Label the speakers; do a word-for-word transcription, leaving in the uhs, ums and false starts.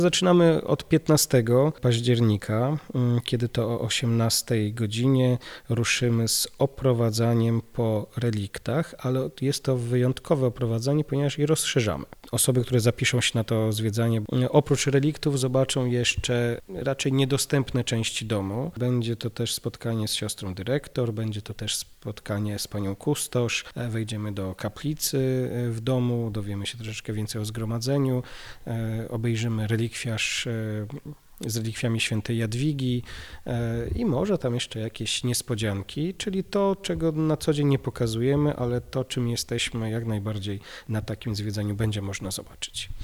Speaker 1: Zaczynamy od piętnastego października, kiedy to o osiemnastej godzinie ruszymy z oprowadzaniem po reliktach, ale jest to wyjątkowe oprowadzanie, ponieważ je rozszerzamy. Osoby, które zapiszą się na to zwiedzanie, oprócz reliktów zobaczą jeszcze raczej niedostępne części domu. Będzie to też spotkanie z siostrą dyrektor, będzie to też spotkanie z panią kustosz, wejdziemy do kaplicy w domu, dowiemy się troszeczkę więcej o zgromadzeniu, obejrzymy relikwiarz z relikwiami świętej Jadwigi i może tam jeszcze jakieś niespodzianki, czyli to, czego na co dzień nie pokazujemy, ale to, czym jesteśmy, jak najbardziej na takim zwiedzaniu będzie można zobaczyć.